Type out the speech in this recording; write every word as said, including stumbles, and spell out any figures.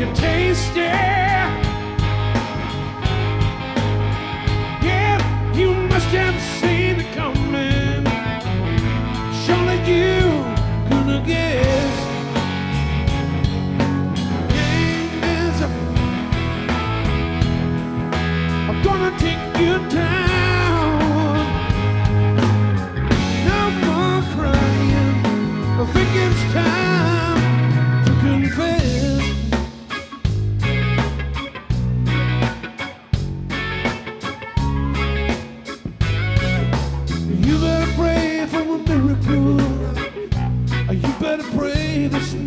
you taste it. Yeah, you must have seen it coming. Surely you couldn't guess. Game is up. I'm gonna take you down. No more crying. I think it's time to confess. You better pray for a miracle. You better pray this